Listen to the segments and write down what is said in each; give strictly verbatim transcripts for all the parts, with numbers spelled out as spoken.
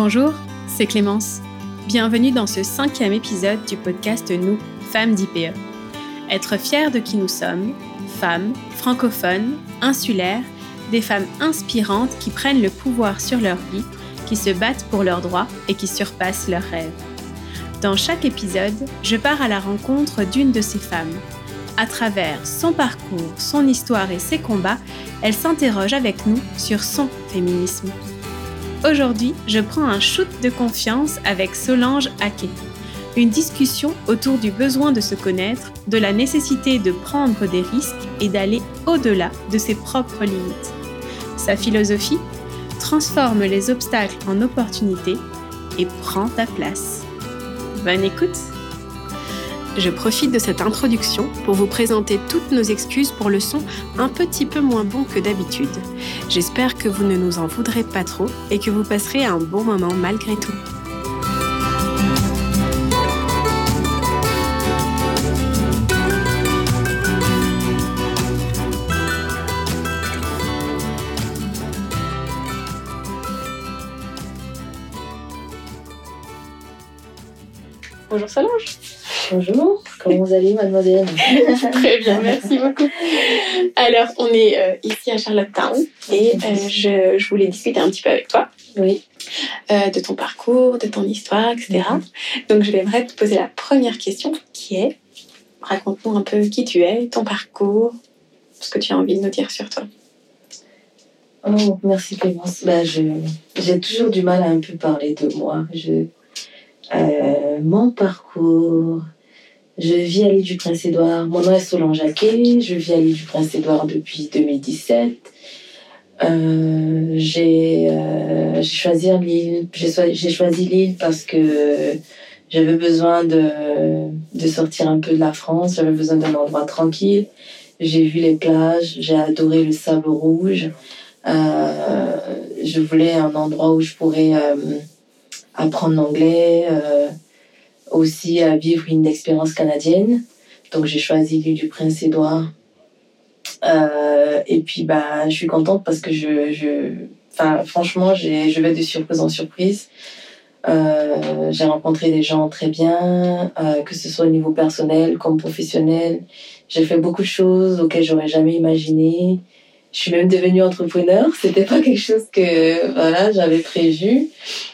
Bonjour, c'est Clémence. Bienvenue dans ce cinquième épisode du podcast Nous, femmes d'I P E. Être fière de qui nous sommes, femmes, francophones, insulaires, des femmes inspirantes qui prennent le pouvoir sur leur vie, qui se battent pour leurs droits et qui surpassent leurs rêves. Dans chaque épisode, je pars à la rencontre d'une de ces femmes. À travers son parcours, son histoire et ses combats, elle s'interroge avec nous sur son féminisme. Aujourd'hui, je prends un shoot de confiance avec Solange Haquet. Une discussion autour du besoin de se connaître, de la nécessité de prendre des risques et d'aller au-delà de ses propres limites. Sa philosophie ? Transforme les obstacles en opportunités et prends ta place. Bonne écoute! Je profite de cette introduction pour vous présenter toutes nos excuses pour le son un petit peu moins bon que d'habitude. J'espère que vous ne nous en voudrez pas trop et que vous passerez un bon moment malgré tout. Bonjour Solange. Bonjour, comment vous allez, mademoiselle? Très bien, merci beaucoup. Alors, on est euh, ici à Charlottetown et euh, je, je voulais discuter un petit peu avec toi. Oui. Euh, de ton parcours, de ton histoire, et cetera. Mm-hmm. Donc, je vais te poser la première question qui est, raconte-nous un peu qui tu es, ton parcours, ce que tu as envie de nous dire sur toi. Oh, merci Clémence. Ben, je, j'ai toujours du mal à un peu parler de moi. Je, euh, mon parcours... Je vis à l'île du Prince-Édouard. Mon nom est Solange Haquet. Je vis à l'île du Prince-Édouard depuis deux mille dix-sept. Euh, j'ai, euh, j'ai choisi l'île. J'ai, j'ai choisi l'île parce que j'avais besoin de, de sortir un peu de la France. J'avais besoin d'un endroit tranquille. J'ai vu les plages. J'ai adoré le sable rouge. Euh, je voulais un endroit où je pourrais euh, apprendre l'anglais. Euh, aussi à vivre une expérience canadienne. Donc, j'ai choisi l'île du Prince-Édouard. Euh, et puis, bah, je suis contente parce que je... je enfin, franchement, j'ai, je vais de surprise en surprise. Euh, j'ai rencontré des gens très bien, euh, que ce soit au niveau personnel comme professionnel. J'ai fait beaucoup de choses auxquelles j'aurais jamais imaginé. Je suis même devenue entrepreneur. C'était pas quelque chose que, voilà, j'avais prévu.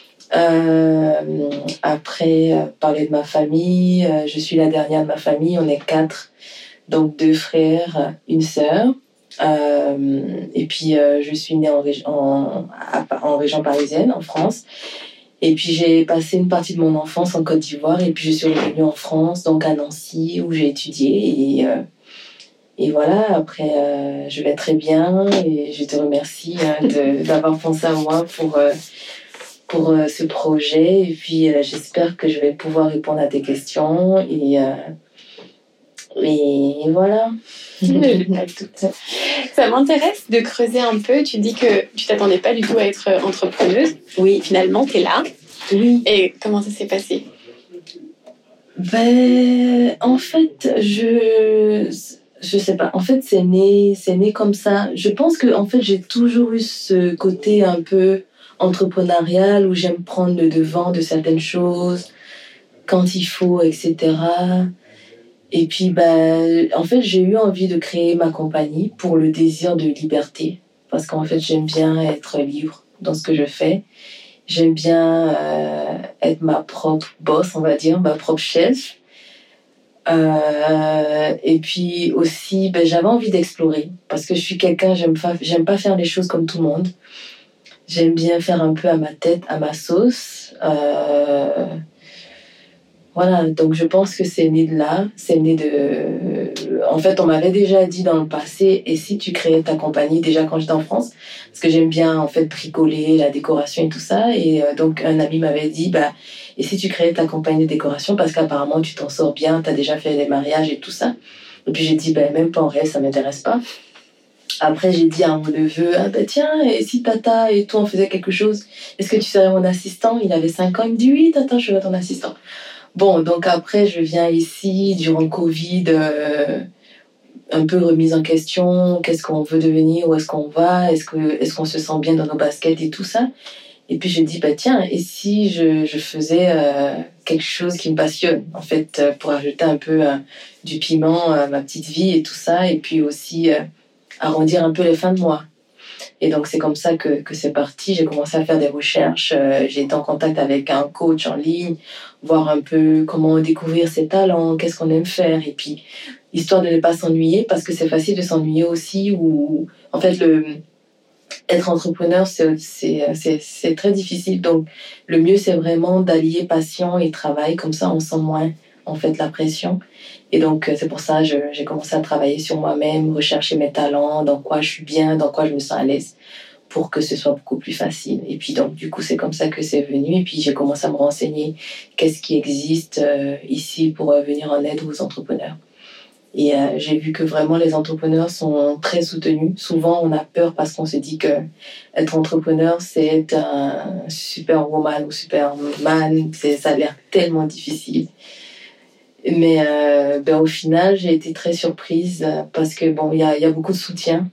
Euh, après, euh, parler de ma famille, euh, je suis la dernière de ma famille, on est quatre, donc deux frères, une sœur. Euh, et puis, euh, je suis née en, régi- en, en région parisienne, en France. Et puis, j'ai passé une partie de mon enfance en Côte d'Ivoire. Et puis, je suis revenue en France, donc à Nancy, où j'ai étudié. Et, euh, et voilà, après, euh, je vais très bien. Et je te remercie hein, de, d'avoir pensé à moi pour... Euh, pour euh, ce projet et puis euh, j'espère que je vais pouvoir répondre à tes questions et, euh, et voilà. Ça m'intéresse de creuser un peu. Tu dis que tu t'attendais pas du tout à être entrepreneuse. Oui. Finalement, tu es là. Oui. Et comment ça s'est passé? Ben, en fait, je... Je sais pas. En fait, c'est né, c'est né comme ça. Je pense que en fait, j'ai toujours eu ce côté un peu entrepreneurial où j'aime prendre le devant de certaines choses quand il faut, et cetera. Et puis, bah, en fait, j'ai eu envie de créer ma compagnie pour le désir de liberté. Parce qu'en fait, j'aime bien être libre dans ce que je fais. J'aime bien euh, être ma propre boss, on va dire, ma propre chef. Euh, et puis aussi, ben, j'avais envie d'explorer. Parce que je suis quelqu'un, j'aime pas, j'aime pas faire les choses comme tout le monde. J'aime bien faire un peu à ma tête, à ma sauce. Euh... Voilà, donc je pense que c'est né de là. C'est né de... En fait, on m'avait déjà dit dans le passé, et si tu créais ta compagnie, déjà quand j'étais en France, parce que j'aime bien en fait bricoler, la décoration et tout ça. Et euh, donc un ami m'avait dit, bah, et si tu créais ta compagnie de décoration, parce qu'apparemment tu t'en sors bien, tu as déjà fait des mariages et tout ça. Et puis j'ai dit, bah, même pas en rêve, ça m'intéresse pas. Après, j'ai dit à mon neveu, ah ben tiens, et si Tata et toi on faisait quelque chose, est-ce que tu serais mon assistant? Il avait cinq ans, il me dit oui, Tata, je serai ton assistant. Bon, donc après, je viens ici, durant le Covid, euh, un peu remise en question, qu'est-ce qu'on veut devenir, où est-ce qu'on va, est-ce, que, est-ce qu'on se sent bien dans nos baskets et tout ça. Et puis je dis, bah tiens, et si je, je faisais euh, quelque chose qui me passionne, en fait, euh, pour ajouter un peu euh, du piment à ma petite vie et tout ça, et puis aussi euh, arrondir un peu les fins de mois. Et donc c'est comme ça que, que c'est parti. J'ai commencé à faire des recherches, euh, j'ai été en contact avec un coach en ligne, voir un peu comment découvrir ses talents, qu'est-ce qu'on aime faire, et puis histoire de ne pas s'ennuyer, parce que c'est facile de s'ennuyer aussi, ou en fait le... être entrepreneur, c'est, c'est, c'est, c'est très difficile. Donc, le mieux, c'est vraiment d'allier passion et travail. Comme ça, on sent moins, en fait, la pression. Et donc, c'est pour ça que je, j'ai commencé à travailler sur moi-même, rechercher mes talents, dans quoi je suis bien, dans quoi je me sens à l'aise, pour que ce soit beaucoup plus facile. Et puis, donc, du coup, c'est comme ça que c'est venu. Et puis, j'ai commencé à me renseigner qu'est-ce qui existe euh, ici pour euh, venir en aide aux entrepreneurs. Et euh, j'ai vu que vraiment les entrepreneurs sont très soutenus. Souvent, on a peur parce qu'on se dit que être entrepreneur, c'est être un superwoman ou superman. C'est, ça a l'air tellement difficile. Mais euh, ben, au final, j'ai été très surprise parce que bon, il y a, y a beaucoup de soutien.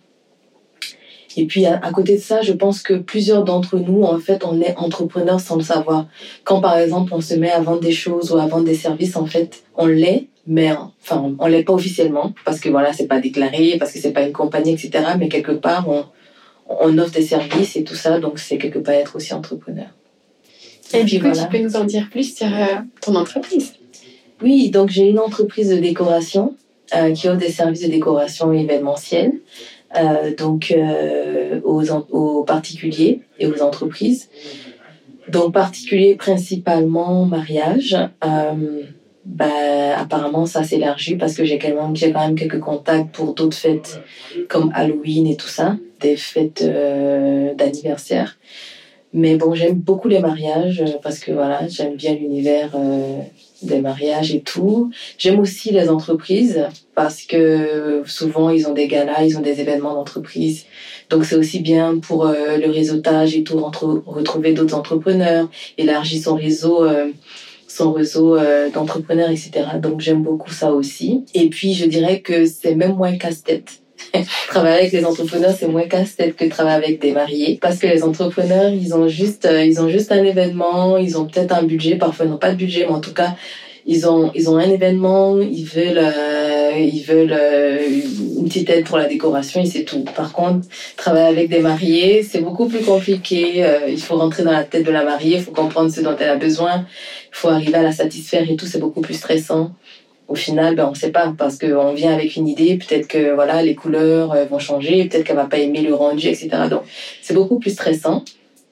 Et puis, à, à côté de ça, je pense que plusieurs d'entre nous, en fait, on est entrepreneurs sans le savoir. Quand, par exemple, on se met à vendre des choses ou à vendre des services, en fait, on l'est, mais enfin, on l'est pas officiellement parce que voilà, c'est pas déclaré, parce que c'est pas une compagnie, et cetera. Mais quelque part, on, on offre des services et tout ça, donc c'est quelque part être aussi entrepreneur. Et, et du coup, voilà. Tu peux nous en dire plus sur euh, ton entreprise? Oui, donc j'ai une entreprise de décoration euh, qui offre des services de décoration événementielle. Euh, donc euh, aux, aux particuliers et aux entreprises. Donc particuliers principalement mariage. Euh, bah, apparemment ça s'élargit parce que j'ai quand même, j'ai quand même quelques contacts pour d'autres fêtes comme Halloween et tout ça, des fêtes euh, d'anniversaire. Mais bon, j'aime beaucoup les mariages parce que voilà, j'aime bien l'univers euh, des mariages et tout. J'aime aussi les entreprises parce que souvent ils ont des galas, ils ont des événements d'entreprise. Donc c'est aussi bien pour euh, le réseautage et tout, entre, retrouver d'autres entrepreneurs, élargir son réseau, euh, son réseau euh, d'entrepreneurs, et cetera. Donc j'aime beaucoup ça aussi. Et puis je dirais que c'est même moins casse-tête. Travailler avec les entrepreneurs, c'est moins casse-tête que travailler avec des mariés. Parce que les entrepreneurs, ils ont juste, euh, ils ont juste un événement, ils ont peut-être un budget, parfois ils n'ont pas de budget, mais en tout cas, ils ont, ils ont un événement, ils veulent, euh, ils veulent euh, une petite aide pour la décoration et c'est tout. Par contre, travailler avec des mariés, c'est beaucoup plus compliqué. Euh, il faut rentrer dans la tête de la mariée, il faut comprendre ce dont elle a besoin, il faut arriver à la satisfaire et tout, c'est beaucoup plus stressant. Au final, ben, on ne sait pas parce qu'on vient avec une idée, peut-être que voilà, les couleurs euh, vont changer, peut-être qu'elle ne va pas aimer le rendu, et cetera. Donc, c'est beaucoup plus stressant.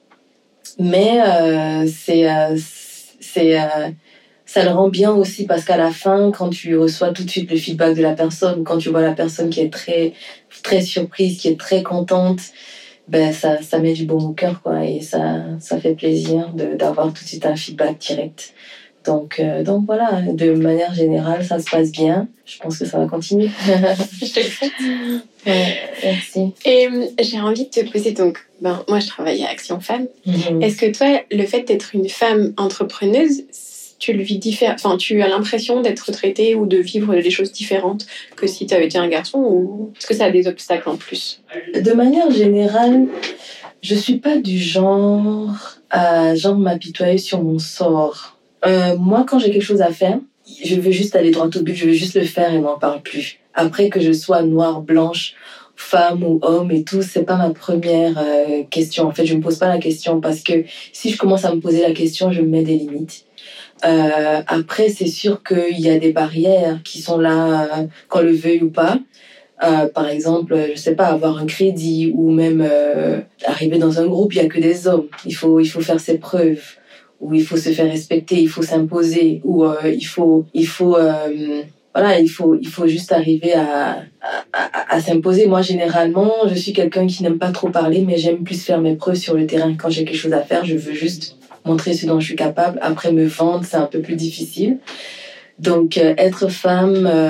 Mais euh, c'est, euh, c'est, euh, ça le rend bien aussi parce qu'à la fin, quand tu reçois tout de suite le feedback de la personne, quand tu vois la personne qui est très, très surprise, qui est très contente, ben, ça, ça met du baume au cœur, quoi, et ça, ça fait plaisir de, d'avoir tout de suite un feedback direct. Donc, euh, donc voilà, de manière générale, ça se passe bien. Je pense que ça va continuer. Je te le souhaite. Ouais, merci. Et euh, j'ai envie de te poser, donc, ben, moi je travaille à Action Femmes. Mm-hmm. Est-ce que toi, le fait d'être une femme entrepreneuse, tu le vis différemment, enfin, tu as l'impression d'être traitée ou de vivre des choses différentes que si tu avais été un garçon, ou est-ce que ça a des obstacles en plus? De manière générale, je suis pas du genre à genre m'apitoyer sur mon sort. Euh, moi, quand j'ai quelque chose à faire, je veux juste aller droit au but, je veux juste le faire et n'en parle plus. Après, que je sois noire, blanche, femme ou homme et tout, c'est pas ma première euh, question. En fait, je me pose pas la question parce que si je commence à me poser la question, je me mets des limites. Euh, après, c'est sûr qu'il y a des barrières qui sont là, euh, qu'on le veuille ou pas. Euh, par exemple, je sais pas, avoir un crédit ou même euh, arriver dans un groupe, il y a que des hommes. Il faut, il faut faire ses preuves. Où il faut se faire respecter, il faut s'imposer, ou euh, il faut, il faut, euh, voilà, il faut, il faut juste arriver à, à, à, à s'imposer. Moi, généralement, je suis quelqu'un qui n'aime pas trop parler, mais j'aime plus faire mes preuves sur le terrain. Quand j'ai quelque chose à faire, je veux juste montrer ce dont je suis capable. Après, me vendre, c'est un peu plus difficile. Donc, euh, être femme, euh,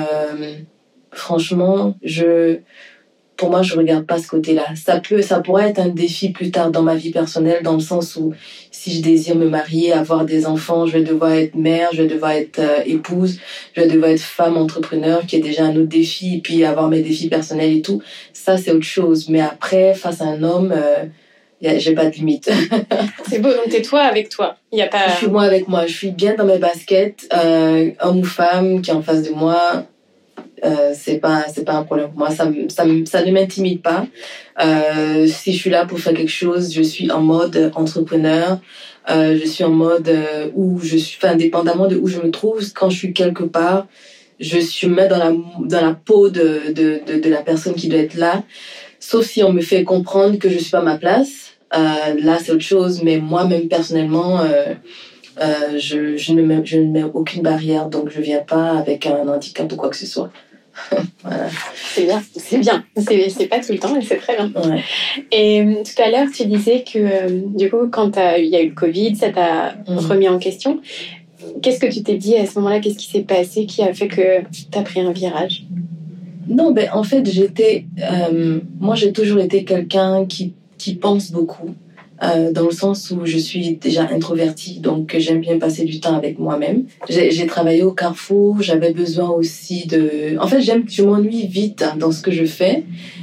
franchement, je... Pour moi, je regarde pas ce côté-là. Ça peut, ça pourrait être un défi plus tard dans ma vie personnelle, dans le sens où si je désire me marier, avoir des enfants, je vais devoir être mère, je vais devoir être euh, épouse, je vais devoir être femme entrepreneur, qui est déjà un autre défi, et puis avoir mes défis personnels et tout. Ça, c'est autre chose. Mais après, face à un homme, euh, y a, j'ai pas de limite. c'est beau. Donc, t'es toi avec toi. Il y a pas... Je suis moi avec moi. Je suis bien dans mes baskets. Euh, homme ou femme qui est en face de moi, euh, c'est pas, c'est pas un problème pour moi. Ça, ça, ça ne m'intimide pas. Euh, si je suis là pour faire quelque chose, je suis en mode entrepreneur. Euh, je suis en mode euh, où je suis, enfin, indépendamment de où je me trouve, quand je suis quelque part, je suis me mets dans la, dans la peau de, de, de, de la personne qui doit être là. Sauf si on me fait comprendre que je suis pas à ma place. Euh, là, c'est autre chose. Mais moi-même, personnellement, euh, euh, je, je, ne mets, je ne mets aucune barrière. Donc, je viens pas avec un handicap ou quoi que ce soit. Voilà. C'est bien, c'est bien. C'est, c'est pas tout le temps, mais c'est très bien. Ouais. Et euh, tout à l'heure, tu disais que euh, du coup, quand il y a eu le Covid, ça t'a mmh. remis en question. Qu'est-ce que tu t'es dit à ce moment-là? Qu'est-ce qui s'est passé qui a fait que tu as pris un virage? Non, ben, en fait, j'étais... Euh, moi, j'ai toujours été quelqu'un qui, qui pense beaucoup, euh, dans le sens où je suis déjà introvertie, donc j'aime bien passer du temps avec moi-même. J'ai, j'ai travaillé au Carrefour, j'avais besoin aussi de... En fait, j'aime, je m'ennuie vite hein, dans ce que je fais.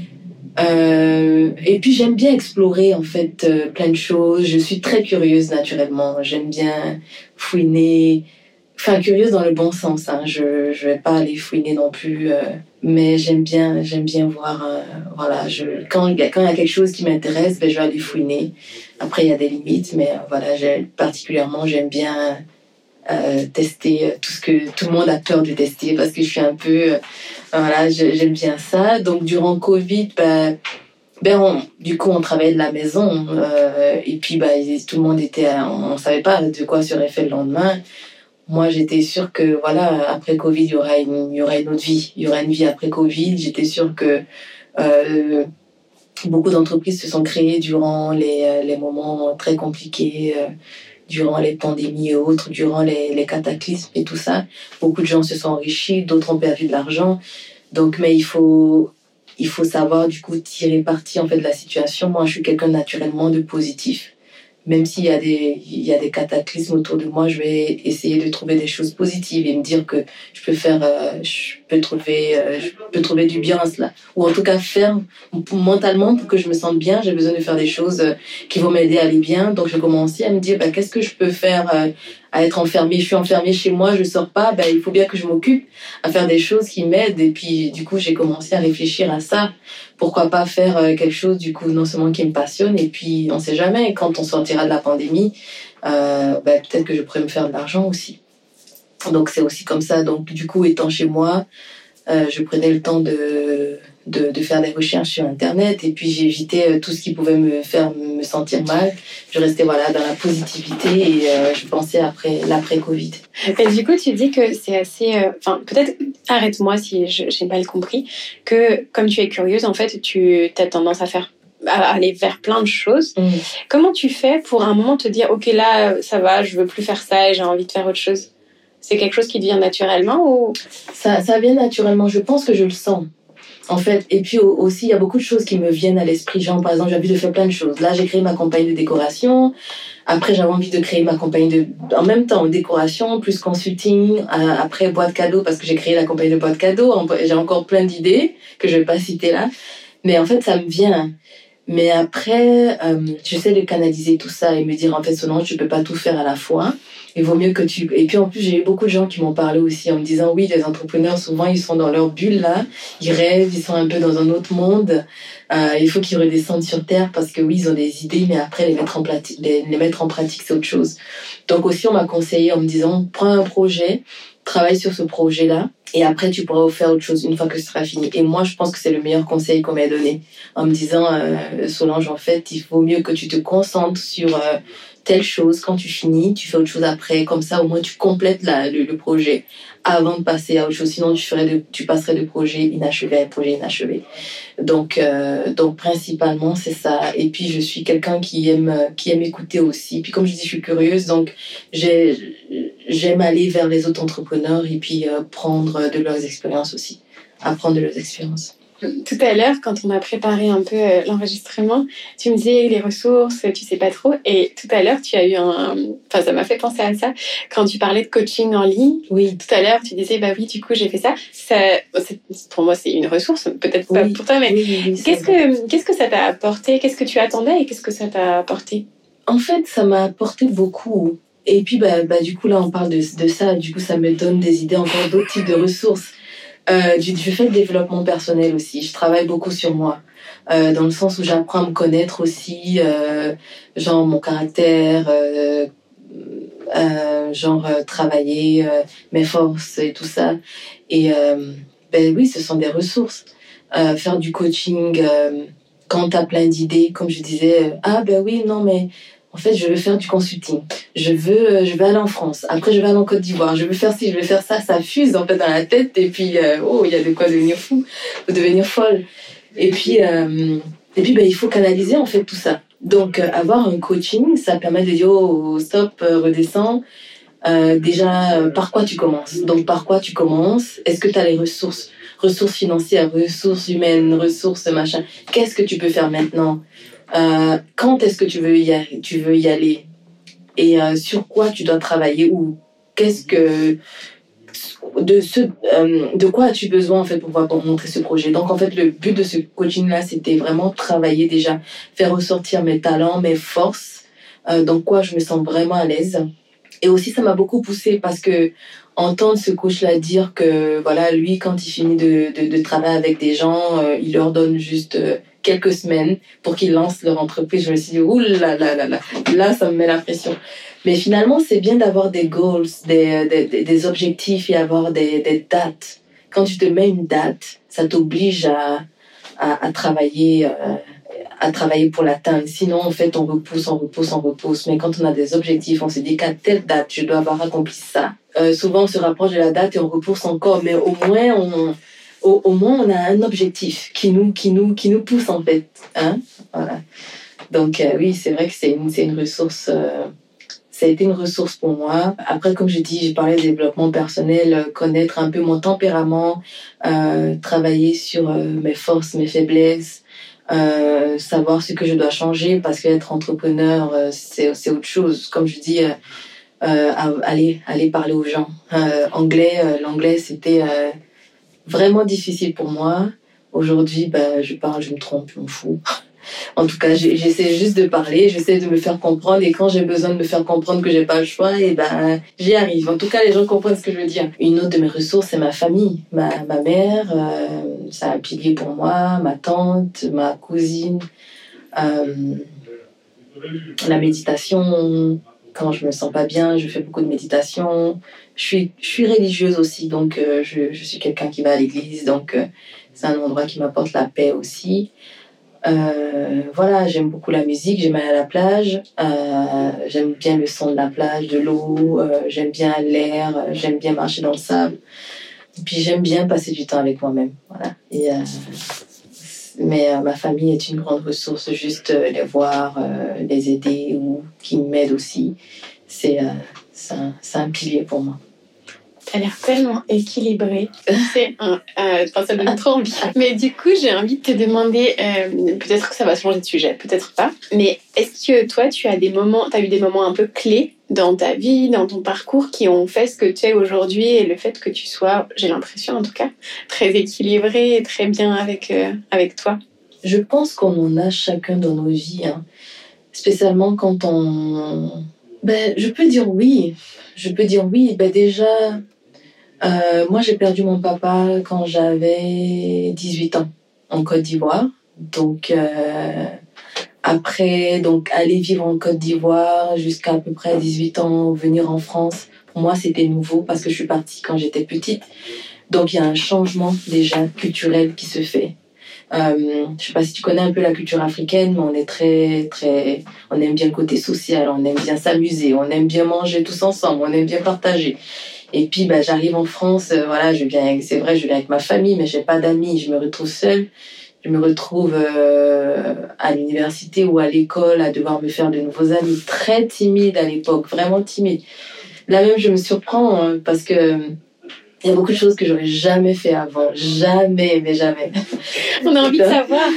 Euh, et puis, j'aime bien explorer, en fait, euh, plein de choses. Je suis très curieuse, naturellement. J'aime bien fouiner... Enfin, curieuse dans le bon sens, hein. Je je vais pas aller fouiner non plus, euh, mais j'aime bien j'aime bien voir, euh, voilà, je quand il y a quand il y a quelque chose qui m'intéresse, ben je vais aller fouiner. Après il y a des limites, mais euh, voilà, j'ai particulièrement j'aime bien euh, tester tout ce que tout le monde a peur de tester parce que je suis un peu, euh, voilà, j'aime bien ça. Donc durant Covid, ben Ben on, du coup on travaillait de la maison euh, et puis ben tout le monde était, on, on savait pas de quoi serait fait le lendemain. Moi, j'étais sûre que, voilà, après Covid, il y aura une, il y aura une autre vie. Il y aura une vie après Covid. J'étais sûre que euh, beaucoup d'entreprises se sont créées durant les, les moments très compliqués, euh, durant les pandémies et autres, durant les, les cataclysmes et tout ça. Beaucoup de gens se sont enrichis, d'autres ont perdu de l'argent. Donc, mais il faut, il faut savoir, du coup, tirer parti, en fait, de la situation. Moi, je suis quelqu'un naturellement de positif. Même s'il y a des, il y a des cataclysmes autour de moi, je vais essayer de trouver des choses positives et me dire que je peux faire, euh, je peux trouver, euh, je peux trouver du bien à cela. Ou en tout cas faire, mentalement, pour que je me sente bien, j'ai besoin de faire des choses qui vont m'aider à aller bien. Donc, je commence à me dire, bah, qu'est-ce que je peux faire euh, à être enfermée? Je suis enfermée chez moi, je sors pas, bah, il faut bien que je m'occupe à faire des choses qui m'aident. Et puis, du coup, j'ai commencé à réfléchir à ça. Pourquoi pas faire quelque chose, du coup, non seulement qui me passionne, et puis, on sait jamais, quand on sortira de la pandémie, euh, bah, peut-être que je pourrais me faire de l'argent aussi. Donc, c'est aussi comme ça. Donc, du coup, étant chez moi, euh, je prenais le temps de, de, de faire des recherches sur Internet, et puis j'évitais tout ce qui pouvait me faire me sentir mal. Je restais, voilà, dans la positivité, et euh, je pensais après l'après-Covid. Et du coup, tu dis que c'est assez... Enfin, euh, peut-être, arrête-moi si je, j'ai mal compris, que comme tu es curieuse, en fait, tu as tendance à faire à aller vers plein de choses. Mmh. Comment tu fais pour à un moment te dire, ok, là, ça va, je veux plus faire ça et j'ai envie de faire autre chose? C'est quelque chose qui te vient naturellement ou... Ça, ça vient naturellement. Je pense que je le sens, en fait. Et puis aussi, il y a beaucoup de choses qui me viennent à l'esprit. Genre, par exemple, j'ai envie de faire plein de choses. Là, j'ai créé ma compagnie de décoration. Après, j'avais envie de créer ma compagnie de... En même temps, décoration, plus consulting. Après, boîte cadeau, parce que j'ai créé la compagnie de boîte cadeau. J'ai encore plein d'idées que je vais pas citer là. Mais en fait, ça me vient... Mais après, euh, j'essaie de canaliser tout ça et me dire, en fait, Solange, tu peux pas tout faire à la fois. Il vaut mieux que tu... Et puis, en plus, j'ai eu beaucoup de gens qui m'ont parlé aussi en me disant, oui, les entrepreneurs, souvent, ils sont dans leur bulle, là. Ils rêvent, ils sont un peu dans un autre monde. Euh, il faut qu'ils redescendent sur Terre parce que, oui, ils ont des idées, mais après, les mettre en pratique, les, les mettre en pratique, c'est autre chose. Donc, aussi, on m'a conseillé en me disant, prends un projet, travaille sur ce projet-là. Et après, tu pourras faire autre chose une fois que ce sera fini. Et moi, je pense que c'est le meilleur conseil qu'on m'a donné. En me disant, euh, Solange, en fait, il vaut mieux que tu te concentres sur euh, telle chose. Quand tu finis, tu fais autre chose après. Comme ça, au moins, tu complètes la, le, le projet avant de passer à autre chose. Sinon, tu, ferais de, tu passerais de projet inachevé à projet inachevé. Donc, euh, donc principalement, c'est ça. Et puis, je suis quelqu'un qui aime, qui aime écouter aussi. Puis, comme je dis, je suis curieuse. Donc, j'ai... j'aime aller vers les autres entrepreneurs et puis euh, prendre de leurs expériences aussi, apprendre de leurs expériences. Tout à l'heure, quand on a préparé un peu euh, l'enregistrement, tu me disais les ressources, tu sais pas trop. Et tout à l'heure, tu as eu un... Enfin, ça m'a fait penser à ça. Quand tu parlais de coaching en ligne, oui. Tout à l'heure, tu disais, bah oui, du coup, j'ai fait ça. ça c'est, pour moi, c'est une ressource, peut-être pas oui. pour toi, mais oui, oui, oui, qu'est-ce, que, qu'est-ce que ça t'a apporté? Qu'est-ce que tu attendais et qu'est-ce que ça t'a apporté? En fait, ça m'a apporté beaucoup. Et puis, bah, bah, du coup, là, on parle de, de ça. Du coup, ça me donne des idées, encore d'autres types de ressources. Euh, du, je fais le développement personnel aussi. Je travaille beaucoup sur moi. Euh, dans le sens où j'apprends à me connaître aussi. Euh, genre, mon caractère. Euh, euh, genre, euh, travailler euh, mes forces et tout ça. Et euh, ben oui, ce sont des ressources. Euh, faire du coaching euh, quand tu as plein d'idées, comme je disais. Euh, ah, ben oui, non, mais... En fait, je veux faire du consulting. Je veux, je veux aller en France. Après, je vais aller en Côte d'Ivoire. Je veux faire ci, je veux faire ça. Ça fuse en fait dans la tête. Et puis, euh, oh, il y a de quoi devenir fou, ou devenir folle. Et puis, euh, et puis, ben, il faut canaliser en fait tout ça. Donc, euh, avoir un coaching, ça permet de dire, oh, stop, euh, redescends. Euh, déjà, euh, par quoi tu commences? Donc, par quoi tu commences? Est-ce que tu as les ressources? Ressources financières, ressources humaines, ressources machin. Qu'est-ce que tu peux faire maintenant? Euh, quand est-ce que tu veux y aller, tu veux y aller et euh, sur quoi tu dois travailler ou qu'est-ce que de ce euh, de quoi as-tu besoin en fait pour pouvoir montrer ce projet. Donc en fait le but de ce coaching là c'était vraiment travailler déjà, faire ressortir mes talents, mes forces, euh, dans quoi je me sens vraiment à l'aise. Et aussi ça m'a beaucoup poussée parce que entendre ce coach là dire que voilà lui quand il finit de de, de travailler avec des gens euh, il leur donne juste euh, quelques semaines pour qu'ils lancent leur entreprise. Je me suis dit, ouh là là là là, là, ça me met la pression. Mais finalement, c'est bien d'avoir des goals, des, des, des objectifs et avoir des, des dates. Quand tu te mets une date, ça t'oblige à, à, à travailler, euh, à travailler pour l'atteindre. Sinon, en fait, on repousse, on repousse, on repousse. Mais quand on a des objectifs, on se dit qu'à telle date, je dois avoir accompli ça. Euh, souvent, on se rapproche de la date et on repousse encore. Mais au moins, on... Au, au moins, on a un objectif qui nous, qui nous, qui nous pousse, en fait. Hein? Voilà. Donc, euh, oui, c'est vrai que c'est une, c'est une ressource... Euh, ça a été une ressource pour moi. Après, comme je dis, j'ai parlé de développement personnel, connaître un peu mon tempérament, euh, travailler sur euh, mes forces, mes faiblesses, euh, savoir ce que je dois changer, parce qu'être entrepreneur, euh, c'est, c'est autre chose. Comme je dis, euh, euh, aller, aller parler aux gens. Euh, anglais, euh, l'anglais, c'était... Euh, vraiment difficile pour moi. Aujourd'hui, bah, je parle, je me trompe, je m'en fous. En tout cas, j'essaie juste de parler, j'essaie de me faire comprendre et quand j'ai besoin de me faire comprendre que j'ai pas le choix, et ben, j'y arrive. En tout cas, les gens comprennent ce que je veux dire. Une autre de mes ressources, c'est ma famille. Ma, ma mère, euh, c'est un pilier pour moi, ma tante, ma cousine, euh, la méditation. Quand je me sens pas bien, je fais beaucoup de méditation. Je suis, je suis religieuse aussi, donc euh, je, je suis quelqu'un qui va à l'église, donc euh, c'est un endroit qui m'apporte la paix aussi. Euh, voilà, j'aime beaucoup la musique, j'aime aller à la plage, euh, j'aime bien le son de la plage, de l'eau, euh, j'aime bien l'air, euh, j'aime bien marcher dans le sable. Et puis j'aime bien passer du temps avec moi-même, voilà. Et, euh, mais euh, ma famille est une grande ressource, juste euh, les voir, euh, les aider ou qui m'aident aussi, c'est, euh, c'est, un, c'est un pilier pour moi. Ça a l'air tellement équilibré. C'est un, euh, enfin, ça donne trop envie. Mais du coup, j'ai envie de te demander, euh, peut-être que ça va changer de sujet, peut-être pas. Mais est-ce que toi, tu as des moments, t'as eu des moments un peu clés dans ta vie, dans ton parcours, qui ont fait ce que tu es aujourd'hui et le fait que tu sois, j'ai l'impression en tout cas, très équilibré et très bien avec euh, avec toi? Je pense qu'on en a chacun dans nos vies, hein. Spécialement quand on... Ben, je peux dire oui. Je peux dire oui. Ben déjà, euh, moi j'ai perdu mon papa quand j'avais dix-huit ans en Côte d'Ivoire. Donc euh, après, donc aller vivre en Côte d'Ivoire jusqu'à à peu près dix-huit ans, venir en France, pour moi c'était nouveau parce que je suis partie quand j'étais petite. Donc il y a un changement déjà culturel qui se fait. Euh, je sais pas si tu connais un peu la culture africaine, mais on est très, très, on aime bien le côté social, on aime bien s'amuser, on aime bien manger tous ensemble, on aime bien partager. Et puis, bah, j'arrive en France, euh, voilà, je viens, c'est vrai, je viens avec ma famille, mais j'ai pas d'amis, je me retrouve seule. Je me retrouve euh, à l'université ou à l'école à devoir me faire de nouveaux amis, très timide à l'époque, vraiment timide. Là même, je me surprends hein, parce que il y a beaucoup de choses que j'aurais jamais fait avant. Jamais, mais jamais. On a envie de savoir.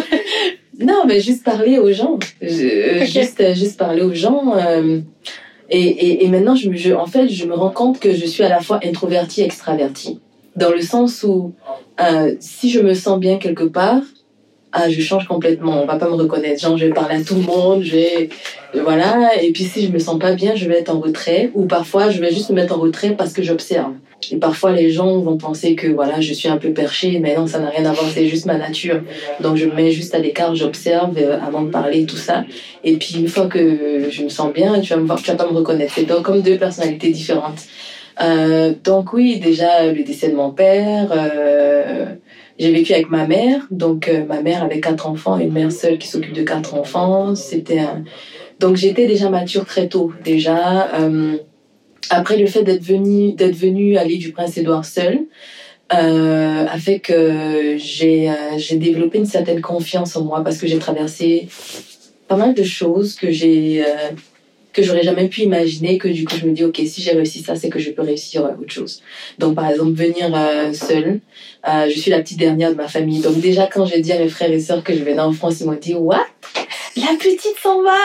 Non, mais juste parler aux gens. Je, okay. juste, juste parler aux gens. Euh, et, et, et maintenant, je, je, en fait, je me rends compte que je suis à la fois introvertie et extravertie. Dans le sens où, euh, si je me sens bien quelque part, ah, je change complètement, on va pas me reconnaître. Genre, je vais parler à tout le monde, je vais... Voilà. Et puis, si je me sens pas bien, je vais être en retrait. Ou parfois, je vais juste me mettre en retrait parce que j'observe. Et parfois, les gens vont penser que, voilà, je suis un peu perchée. Mais non, ça n'a rien à voir, c'est juste ma nature. Donc, je me mets juste à l'écart, j'observe euh, avant de parler, tout ça. Et puis, une fois que je me sens bien, tu vas me voir, tu vas pas me reconnaître. C'est donc comme deux personnalités différentes. Euh, donc, oui, déjà, le décès de mon père... Euh, J'ai vécu avec ma mère, donc euh, ma mère avait quatre enfants, une mère seule qui s'occupe de quatre enfants. C'était un... Donc j'étais déjà mature très tôt, déjà. Euh, après, le fait d'être venue d'être venue à l'île du Prince-Édouard seule euh, a fait que j'ai, euh, j'ai développé une certaine confiance en moi parce que j'ai traversé pas mal de choses que j'ai... Euh, que j'aurais jamais pu imaginer, que du coup je me dis ok, si j'ai réussi ça, c'est que je peux réussir euh, autre chose. Donc par exemple venir euh, seule, euh, je suis la petite dernière de ma famille, donc déjà quand j'ai dit à mes frères et sœurs que je venais en France, ils m'ont dit what, la petite s'en va.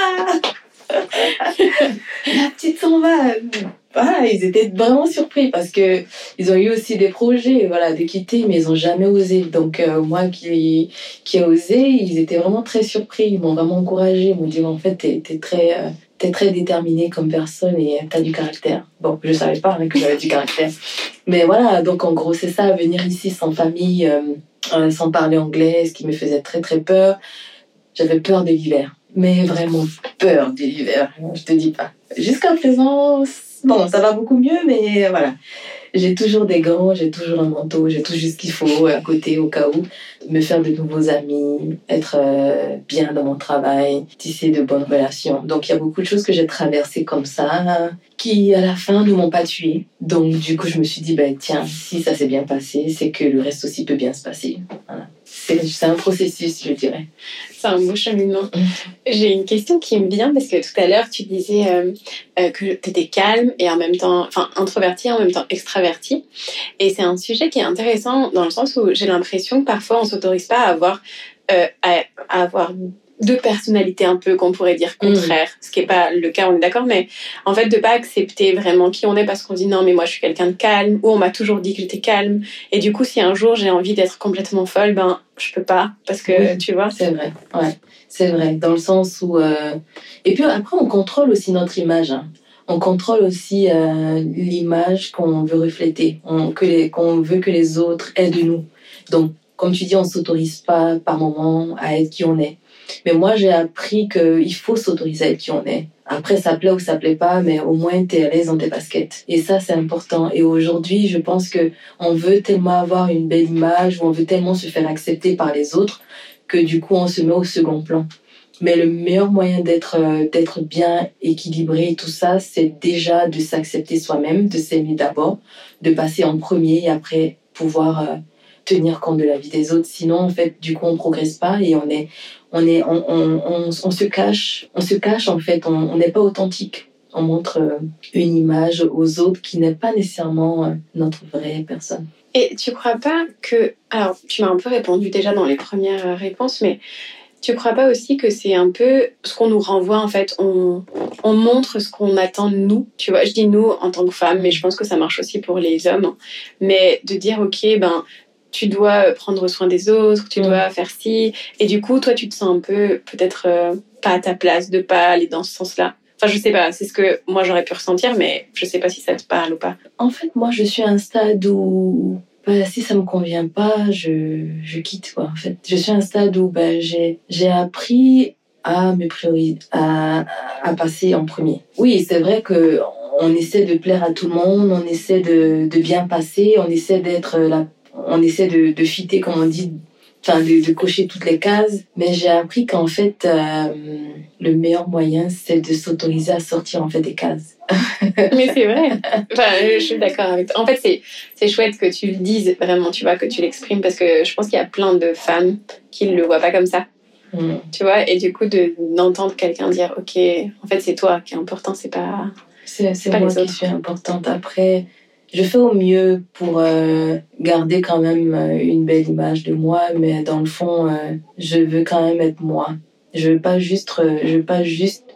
La petite s'en va. Voilà, ils étaient vraiment surpris parce que ils ont eu aussi des projets, voilà, de quitter, mais ils ont jamais osé. Donc euh, moi qui qui ai osé, ils étaient vraiment très surpris. Ils m'ont vraiment encouragée. Ils m'ont dit en fait t'es, t'es très euh, t'es très déterminée comme personne et t'as du caractère. Bon, je savais pas hein, que j'avais du caractère, mais voilà. Donc en gros c'est ça, venir ici sans famille, euh, euh, sans parler anglais, ce qui me faisait très très peur. J'avais peur de l'hiver. Mais vraiment peur de l'hiver, je te dis pas. Jusqu'à présent, bon, ça va beaucoup mieux, mais voilà. J'ai toujours des gants, j'ai toujours un manteau, j'ai tout juste ce qu'il faut à côté au cas où. Me faire de nouveaux amis, être euh, bien dans mon travail, tisser de bonnes relations. Donc il y a beaucoup de choses que j'ai traversées comme ça, qui à la fin ne m'ont pas tuée. Donc du coup je me suis dit, ben tiens, si ça s'est bien passé, c'est que le reste aussi peut bien se passer. Voilà. C'est, c'est un processus, je dirais. C'est un beau cheminement. J'ai une question qui me vient parce que tout à l'heure, tu disais euh, euh, que tu étais calme et en même temps, enfin, introvertie et en même temps extravertie. Et c'est un sujet qui est intéressant dans le sens où j'ai l'impression que parfois on ne s'autorise pas à avoir, euh, à, à avoir deux personnalités un peu qu'on pourrait dire contraires, mmh. ce qui n'est pas le cas, on est d'accord, mais en fait de pas accepter vraiment qui on est parce qu'on dit non mais moi je suis quelqu'un de calme, ou on m'a toujours dit que j'étais calme, et du coup si un jour j'ai envie d'être complètement folle, ben je peux pas, parce que oui, tu vois. C'est vrai, ouais, c'est vrai, dans le sens où... Euh... Et puis après on contrôle aussi notre image, hein. On contrôle aussi euh, l'image qu'on veut refléter, on, que les, qu'on veut que les autres aient de nous. Donc comme tu dis, on s'autorise pas par moment à être qui on est. Mais moi, j'ai appris qu'il faut s'autoriser à être qui on est. Après, ça plaît ou ça plaît pas, mais au moins, t'es à l'aise dans tes baskets. Et ça, c'est important. Et aujourd'hui, je pense qu'on veut tellement avoir une belle image, ou on veut tellement se faire accepter par les autres, que du coup, on se met au second plan. Mais le meilleur moyen d'être, euh, d'être bien équilibré, tout ça, c'est déjà de s'accepter soi-même, de s'aimer d'abord, de passer en premier et après pouvoir euh, tenir compte de la vie des autres. Sinon, en fait, du coup, on progresse pas et on est... On, est, on, on, on, on se cache, on se cache en fait, on n'est pas authentique. On montre euh, une image aux autres qui n'est pas nécessairement euh, notre vraie personne. Et tu crois pas que... Alors, tu m'as un peu répondu déjà dans les premières réponses, mais tu crois pas aussi que c'est un peu ce qu'on nous renvoie en fait, on, on montre ce qu'on attend de nous, tu vois, je dis nous en tant que femmes, mais je pense que ça marche aussi pour les hommes, mais de dire ok, ben... tu dois prendre soin des autres, tu dois faire ci. Et du coup, toi, tu te sens un peu, peut-être, euh, pas à ta place, de pas aller dans ce sens-là. Enfin, je sais pas, c'est ce que moi, j'aurais pu ressentir, mais je sais pas si ça te parle ou pas. En fait, moi, je suis à un stade où, bah, si ça me convient pas, je, je quitte, quoi, en fait. Je suis à un stade où, bah, j'ai, j'ai appris à me prioriser, à, à passer en premier. Oui, c'est vrai que on essaie de plaire à tout le monde, on essaie de, de bien passer, on essaie d'être la on essaie de, de fitter, comme on dit, enfin de, de cocher toutes les cases. Mais j'ai appris qu'en fait, euh, le meilleur moyen, c'est de s'autoriser à sortir en fait des cases. Mais c'est vrai. Enfin, je suis d'accord avec toi. En fait, c'est, c'est chouette que tu le dises, vraiment, tu vois, que tu l'exprimes, parce que je pense qu'il y a plein de femmes qui ne le voient pas comme ça. Mm. Tu vois, et du coup, de, d'entendre quelqu'un dire, ok, en fait, c'est toi qui est important, c'est pas... C'est, c'est, c'est pas moi qui suis importante. Après... Je fais au mieux pour euh, garder quand même euh, une belle image de moi, mais dans le fond, euh, je veux quand même être moi. Je veux pas juste, euh, je veux pas juste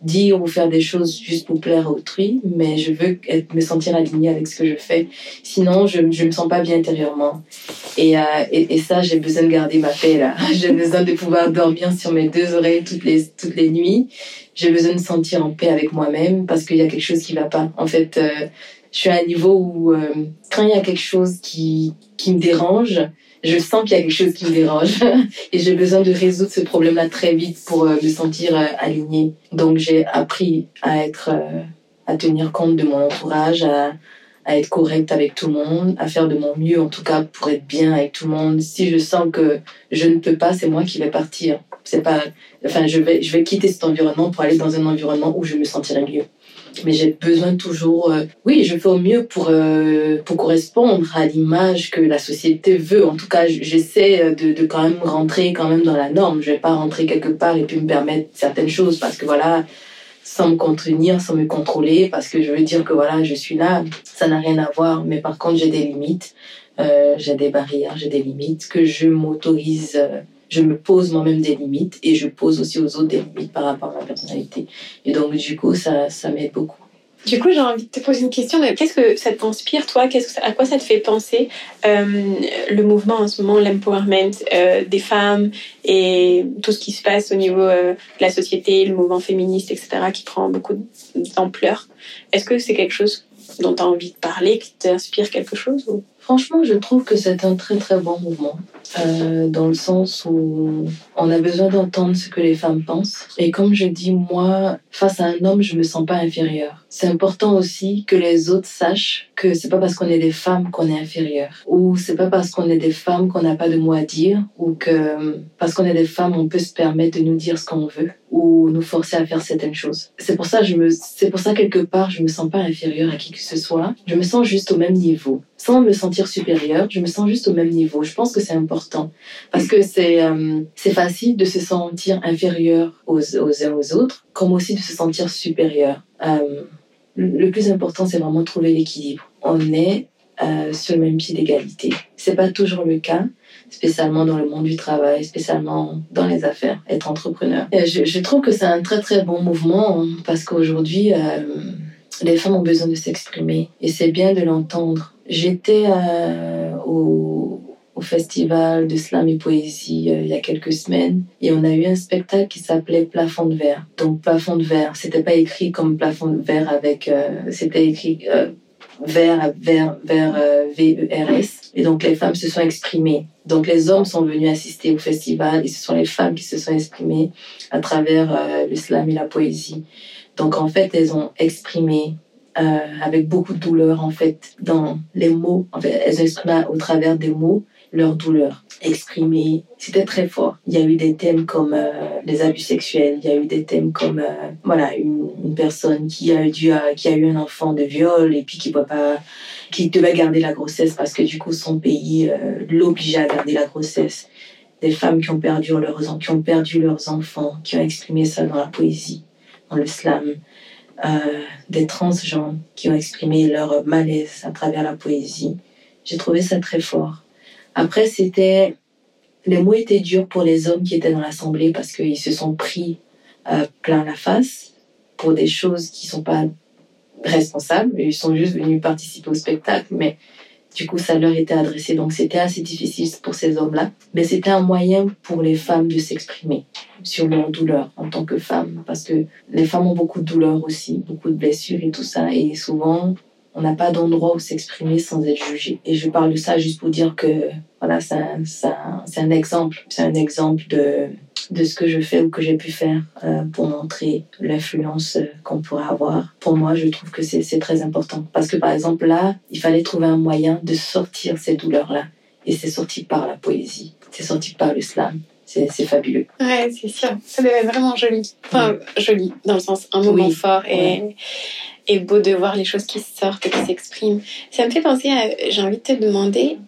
dire ou faire des choses juste pour plaire à autrui, mais je veux être, me sentir alignée avec ce que je fais. Sinon, je ne me sens pas bien intérieurement. Et, euh, et, et ça, j'ai besoin de garder ma paix, là. J'ai besoin de pouvoir dormir sur mes deux oreilles toutes les, toutes les nuits. J'ai besoin de me sentir en paix avec moi-même parce qu'il y a quelque chose qui ne va pas. En fait, euh, je suis à un niveau où euh, quand il y a quelque chose qui, qui me dérange, je sens qu'il y a quelque chose qui me dérange et j'ai besoin de résoudre ce problème-là très vite pour euh, me sentir euh, alignée. Donc, j'ai appris à être, euh, à tenir compte de mon entourage, à, à être correcte avec tout le monde, à faire de mon mieux, en tout cas, pour être bien avec tout le monde. Si je sens que je ne peux pas, c'est moi qui vais partir. C'est pas, enfin, je vais, je vais quitter cet environnement pour aller dans un environnement où je me sentirai mieux. Mais j'ai besoin toujours... Euh, oui, je fais au mieux pour, euh, pour correspondre à l'image que la société veut. En tout cas, j'essaie de, de quand même rentrer quand même dans la norme. Je vais pas rentrer quelque part et puis me permettre certaines choses parce que voilà, sans me contenir, sans me contrôler, parce que je veux dire que voilà, je suis là, ça n'a rien à voir. Mais par contre, j'ai des limites, euh, j'ai des barrières, j'ai des limites que je m'autorise... Euh, je me pose moi-même des limites et je pose aussi aux autres des limites par rapport à ma personnalité. Et donc, du coup, ça, ça m'aide beaucoup. Du coup, j'ai envie de te poser une question. Qu'est-ce que ça t'inspire, toi? Qu'est-ce que, à quoi ça te fait penser euh, le mouvement en ce moment, l'empowerment euh, des femmes et tout ce qui se passe au niveau euh, de la société, le mouvement féministe, et cetera, qui prend beaucoup d'ampleur? Est-ce que c'est quelque chose dont tu as envie de parler, qui t'inspire quelque chose ou... Franchement, je trouve que c'est un très très bon mouvement, euh, dans le sens où on a besoin d'entendre ce que les femmes pensent. Et comme je dis, moi, face à un homme, je me sens pas inférieure. C'est important aussi que les autres sachent que c'est pas parce qu'on est des femmes qu'on est inférieure, ou c'est pas parce qu'on est des femmes qu'on n'a pas de mots à dire, ou que parce qu'on est des femmes, on peut se permettre de nous dire ce qu'on veut, ou nous forcer à faire certaines choses. C'est pour ça, je me, c'est pour ça quelque part, je me sens pas inférieure à qui que ce soit. Je me sens juste au même niveau. Sans me sentir supérieure, je me sens juste au même niveau. Je pense que c'est important parce que c'est, euh, c'est facile de se sentir inférieur aux, aux uns aux autres, comme aussi de se sentir supérieur. Euh, le plus important, c'est vraiment trouver l'équilibre. On est euh, sur le même pied d'égalité. C'est pas toujours le cas, spécialement dans le monde du travail, spécialement dans les affaires, être entrepreneur. Et je, je trouve que c'est un très très bon mouvement hein, parce qu'aujourd'hui, euh, les femmes ont besoin de s'exprimer et c'est bien de l'entendre. J'étais euh, au, au festival de slam et poésie euh, il y a quelques semaines et on a eu un spectacle qui s'appelait Plafond de verre. Donc plafond de verre, c'était pas écrit comme plafond de verre avec, euh, c'était écrit euh, verre, verre, verre, euh, V E R S. Et donc les femmes se sont exprimées. Donc les hommes sont venus assister au festival et ce sont les femmes qui se sont exprimées à travers euh, le slam et la poésie. Donc en fait, elles ont exprimé Euh, avec beaucoup de douleur en fait dans les mots. En fait, elles exprimaient au travers des mots leur douleur exprimée. C'était très fort. Il y a eu des thèmes comme euh, les abus sexuels. Il y a eu des thèmes comme euh, voilà une, une personne qui a dû euh, qui a eu un enfant de viol et puis qui peut pas, qui devait garder la grossesse parce que du coup son pays euh, l'obligeait à garder la grossesse. Des femmes qui ont perdu leurs qui ont perdu leurs enfants, qui ont exprimé ça dans la poésie, dans le slam. Euh, des transgenres qui ont exprimé leur malaise à travers la poésie. J'ai trouvé ça très fort. Après, c'était... Les mots étaient durs pour les hommes qui étaient dans l'assemblée parce qu'ils se sont pris euh, plein la face pour des choses qui ne sont pas responsables. Ils sont juste venus participer au spectacle, mais du coup, ça leur était adressé. Donc, c'était assez difficile pour ces hommes-là. Mais c'était un moyen pour les femmes de s'exprimer sur leur douleur en tant que femmes. Parce que les femmes ont beaucoup de douleurs aussi, beaucoup de blessures et tout ça. Et souvent, on n'a pas d'endroit où s'exprimer sans être jugé. Et je parle de ça juste pour dire que, voilà, c'est un, c'est un, c'est un exemple. C'est un exemple de... de ce que je fais ou que j'ai pu faire euh, pour montrer l'influence euh, qu'on pourrait avoir. Pour moi, je trouve que c'est, c'est très important. Parce que, par exemple, là, il fallait trouver un moyen de sortir ces douleurs-là. Et c'est sorti par la poésie. C'est sorti par le slam. C'est, c'est fabuleux. Ouais, c'est sûr. Ça devait être vraiment joli. Enfin, oui. Joli, dans le sens, un moment oui. fort et... Ouais. Et beau de voir les choses qui sortent et qui s'expriment. Ça me fait penser à... J'ai envie de te demander...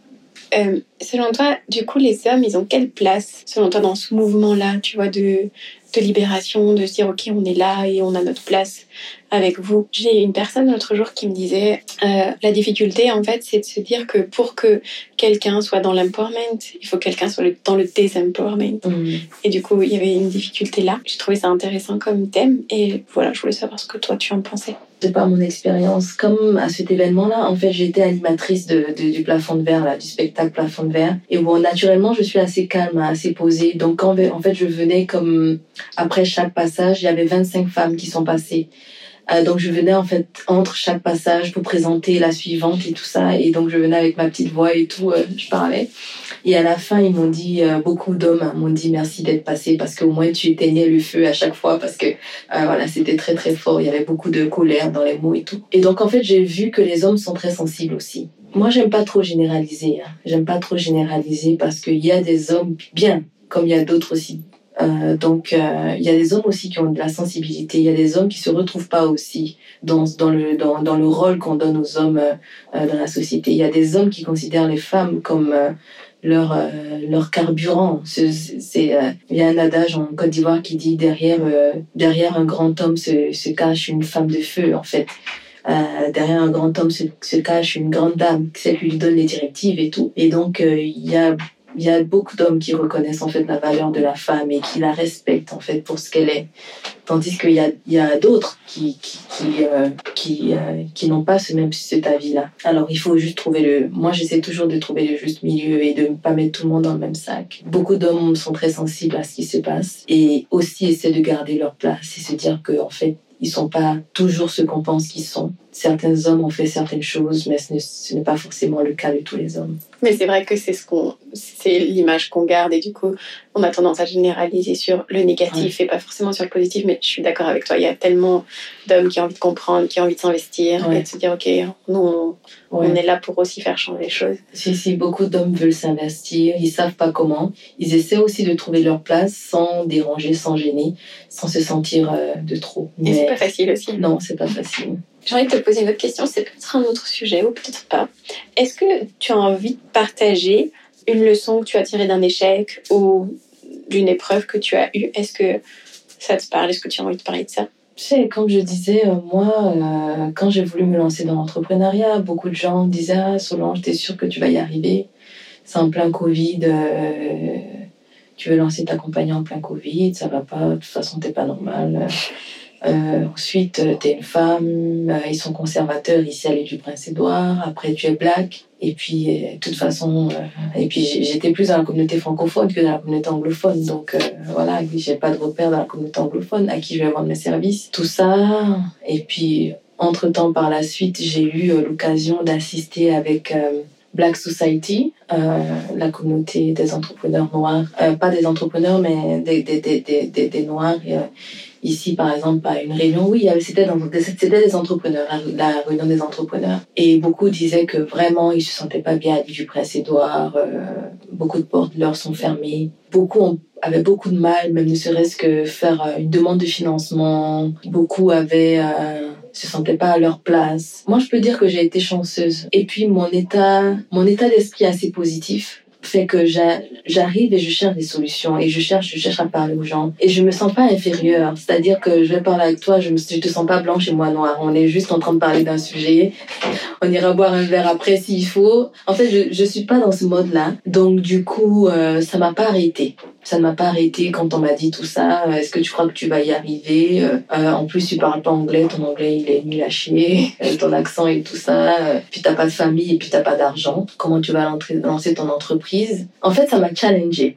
Euh, selon toi, du coup, les hommes, ils ont quelle place, selon toi, dans ce mouvement-là, tu vois, de, de libération, de se dire, OK, on est là et on a notre place avec vous. J'ai une personne l'autre jour qui me disait, euh, la difficulté, en fait, c'est de se dire que pour que quelqu'un soit dans l'empowerment, il faut que quelqu'un soit dans le désempowerment. Mmh. Et du coup, il y avait une difficulté là. J'ai trouvé ça intéressant comme thème et voilà, je voulais savoir ce que toi, tu en pensais. De par mon expérience, comme à cet événement-là, en fait, j'étais animatrice de, de, du plafond de verre, là, du spectacle plafond de verre. Et bon, naturellement, je suis assez calme, assez posée. Donc, quand, en fait, je venais comme, après chaque passage, il y avait vingt-cinq femmes qui sont passées. Euh, donc, je venais, en fait, entre chaque passage pour présenter la suivante et tout ça. Et donc, je venais avec ma petite voix et tout, euh, je parlais. Et à la fin, ils m'ont dit, euh, beaucoup d'hommes m'ont dit merci d'être passé parce qu'au moins tu éteignais le feu à chaque fois parce que euh, voilà, c'était très très fort. Il y avait beaucoup de colère dans les mots et tout. Et donc en fait, j'ai vu que les hommes sont très sensibles aussi. Moi, j'aime pas trop généraliser. Hein. J'aime pas trop généraliser parce qu'il y a des hommes bien, comme il y a d'autres aussi. Euh, donc, euh, il y a des hommes aussi qui ont de la sensibilité. Il y a des hommes qui se retrouvent pas aussi dans dans le dans dans le rôle qu'on donne aux hommes euh, dans la société. Il y a des hommes qui considèrent les femmes comme euh, leur euh, leur carburant. C'est, c'est euh, il y a un adage en Côte d'Ivoire qui dit derrière euh, derrière un grand homme se se cache une femme de feu. En fait, euh, derrière un grand homme se se cache une grande dame, celle qui lui donne les directives et tout. Et donc euh, il y a Il y a beaucoup d'hommes qui reconnaissent en fait la valeur de la femme et qui la respectent en fait pour ce qu'elle est. Tandis qu'il y a, il y a d'autres qui, qui, qui, euh, qui, euh, qui n'ont pas ce même cet avis-là. Alors il faut juste trouver le... Moi j'essaie toujours de trouver le juste milieu et de ne pas mettre tout le monde dans le même sac. Beaucoup d'hommes sont très sensibles à ce qui se passe et aussi essaient de garder leur place et se dire que en fait ils sont pas toujours ce qu'on pense qu'ils sont. Certains hommes ont fait certaines choses, mais ce n'est, ce n'est pas forcément le cas de tous les hommes. Mais c'est vrai que c'est ce qu'on, c'est l'image qu'on garde et du coup, on a tendance à généraliser sur le négatif ouais. et pas forcément sur le positif. Mais je suis d'accord avec toi, il y a tellement d'hommes qui ont envie de comprendre, qui ont envie de s'investir ouais. et de se dire, OK, nous, on, ouais. on est là pour aussi faire changer les choses. Si, si, beaucoup d'hommes veulent s'investir, ils savent pas comment. Ils essaient aussi de trouver leur place sans déranger, sans gêner, sans se sentir euh, de trop. Mais... Et c'est pas facile aussi. Non, c'est pas facile. J'ai envie de te poser une autre question, c'est peut-être un autre sujet ou peut-être pas. Est-ce que tu as envie de partager une leçon que tu as tirée d'un échec ou d'une épreuve que tu as eue? Est-ce que ça te parle? Est-ce que tu as envie de parler de ça? Tu sais, comme je disais, moi, euh, quand j'ai voulu me lancer dans l'entrepreneuriat, beaucoup de gens me disaient « Ah, Solange, t'es sûre que tu vas y arriver? C'est en plein Covid, euh, tu veux lancer ta compagnie en plein Covid, ça va pas, de toute façon, t'es pas normale. » Euh, ensuite, t'es une femme, euh, ils sont conservateurs ici à l'île du Prince-Édouard. Après, tu es black. Et puis, euh, de toute façon, euh, et puis j'étais plus dans la communauté francophone que dans la communauté anglophone. Donc euh, voilà, j'ai pas de repère dans la communauté anglophone à qui je vais vendre mes services. Tout ça. Et puis, entre-temps, par la suite, j'ai eu euh, l'occasion d'assister avec euh, Black Society, euh, la communauté des entrepreneurs noirs. Euh, pas des entrepreneurs, mais des, des, des, des, des, des noirs. Et, euh, Ici, par exemple, à une réunion, oui, c'était, dans, c'était des entrepreneurs, la, la réunion des entrepreneurs. Et beaucoup disaient que vraiment, ils se sentaient pas bien à l'île du Prince-Édouard. Euh, beaucoup de portes leur sont fermées. Beaucoup ont, avaient beaucoup de mal, même ne serait-ce que faire une demande de financement. Beaucoup avaient... Euh, se sentaient pas à leur place. Moi, je peux dire que j'ai été chanceuse. Et puis, mon état, mon état d'esprit assez positif fait que j'arrive et je cherche des solutions et je cherche, je cherche à parler aux gens et je me sens pas inférieure. C'est-à-dire que je vais parler avec toi, je me, je te sens pas blanche et moi noire. On est juste en train de parler d'un sujet. On ira boire un verre après s'il faut. En fait, je, je suis pas dans ce mode-là. Donc, du coup, euh, ça m'a pas arrêtée. Ça ne m'a pas arrêté quand on m'a dit tout ça. Est-ce que tu crois que tu vas y arriver? euh, En plus, tu parles pas anglais. Ton anglais, il est nul à chier. Ton accent et tout ça. Puis t'as pas de famille et puis t'as pas d'argent. Comment tu vas lancer ton entreprise? En fait, ça m'a challengée.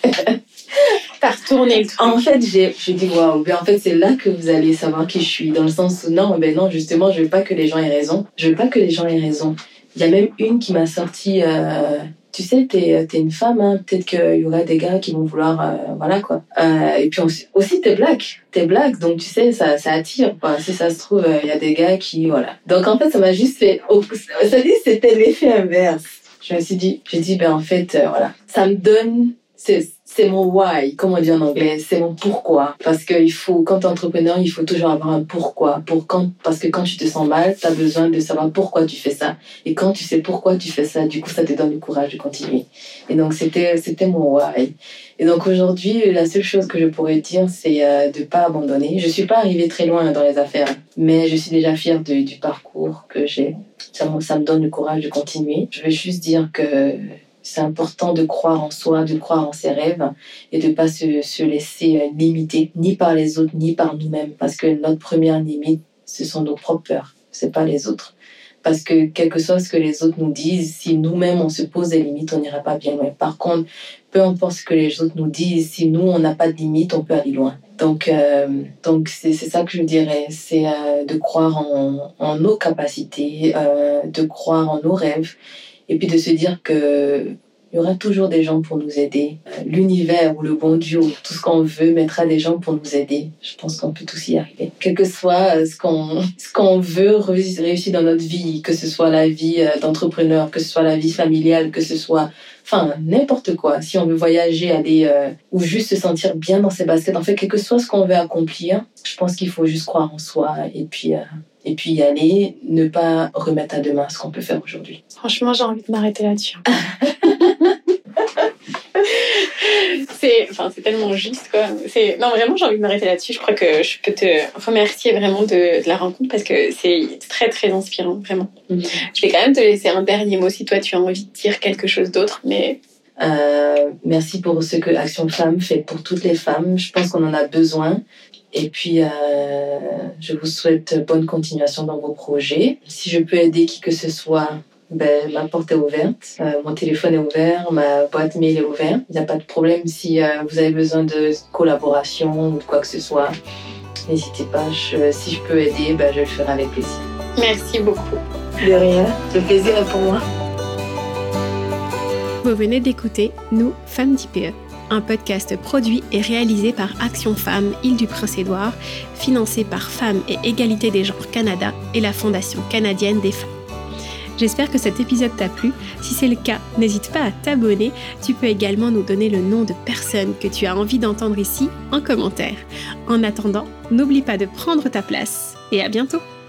T'as retourné le truc. En fait, j'ai, j'ai dit waouh. Ben en fait, c'est là que vous allez savoir qui je suis. Dans le sens où non, ben non, justement, je veux pas que les gens aient raison. Je veux pas que les gens aient raison. Il y a même une qui m'a sorti. Euh, Tu sais, t'es, t'es une femme, hein. Peut-être qu'il y aura des gars qui vont vouloir, euh, voilà quoi. Euh, et puis aussi, aussi, t'es black, t'es black, donc tu sais, ça, ça attire, quoi. Si ça se trouve, il euh, y a des gars qui, voilà. Donc en fait, ça m'a juste fait, oh, ça dit, c'était l'effet inverse. Je me suis dit, j'ai dit, ben en fait, euh, voilà, ça me donne, c'est, c'est mon why, comme on dit en anglais, c'est mon pourquoi. Parce que il faut, quand t'es entrepreneur, il faut toujours avoir un pourquoi. Pour quand, parce que quand tu te sens mal, t'as besoin de savoir pourquoi tu fais ça. Et quand tu sais pourquoi tu fais ça, du coup, ça te donne le courage de continuer. Et donc, c'était, c'était mon why. Et donc, aujourd'hui, la seule chose que je pourrais dire, c'est euh, de pas abandonner. Je suis pas arrivée très loin dans les affaires, mais je suis déjà fière de, du parcours que j'ai. Ça, ça me donne le courage de continuer. Je veux juste dire que c'est important de croire en soi, de croire en ses rêves et de ne pas se, se laisser limiter, ni par les autres, ni par nous-mêmes. Parce que notre première limite, ce sont nos propres peurs, ce n'est pas les autres. Parce que quel que soit ce que les autres nous disent, si nous-mêmes on se pose des limites, on n'ira pas bien loin. Par contre, peu importe ce que les autres nous disent, si nous on n'a pas de limites, on peut aller loin. Donc, euh, donc c'est, c'est ça que je dirais, c'est euh, de croire en, en nos capacités, euh, de croire en nos rêves, et puis de se dire que il y aura toujours des gens pour nous aider. L'univers ou le bon Dieu, ou tout ce qu'on veut, mettra des gens pour nous aider. Je pense qu'on peut tous y arriver. Quel que soit ce qu'on, ce qu'on veut réussir dans notre vie, que ce soit la vie d'entrepreneur, que ce soit la vie familiale, que ce soit... Enfin, n'importe quoi. Si on veut voyager, aller... Euh, ou juste se sentir bien dans ses baskets. En fait, quel que soit ce qu'on veut accomplir, je pense qu'il faut juste croire en soi et puis... Euh, Et puis y aller, ne pas remettre à demain ce qu'on peut faire aujourd'hui. Franchement, j'ai envie de m'arrêter là-dessus. c'est, enfin, c'est tellement juste, quoi. C'est, non, vraiment, j'ai envie de m'arrêter là-dessus. Je crois que je peux te remercier vraiment de, de la rencontre parce que c'est très, très inspirant, vraiment. Mm-hmm. Je vais quand même te laisser un dernier mot si toi, tu as envie de dire quelque chose d'autre, mais... Euh, merci pour ce que Action Femmes fait pour toutes les femmes. Je pense qu'on en a besoin. Et puis, euh, je vous souhaite bonne continuation dans vos projets. Si je peux aider qui que ce soit, ben, ma porte est ouverte. Euh, mon téléphone est ouvert, ma boîte mail est ouverte. Il n'y a pas de problème si euh, vous avez besoin de collaboration ou de quoi que ce soit. N'hésitez pas. Je, si je peux aider, ben, je le ferai avec plaisir. Merci beaucoup. De rien. Le plaisir est pour moi. Vous venez d'écouter Nous, Femmes d'I P E, un podcast produit et réalisé par Action Femmes Île-du-Prince-Édouard, financé par Femmes et Égalité des Genres Canada et la Fondation canadienne des femmes. J'espère que cet épisode t'a plu. Si c'est le cas, n'hésite pas à t'abonner. Tu peux également nous donner le nom de personnes que tu as envie d'entendre ici en commentaire. En attendant, n'oublie pas de prendre ta place et à bientôt.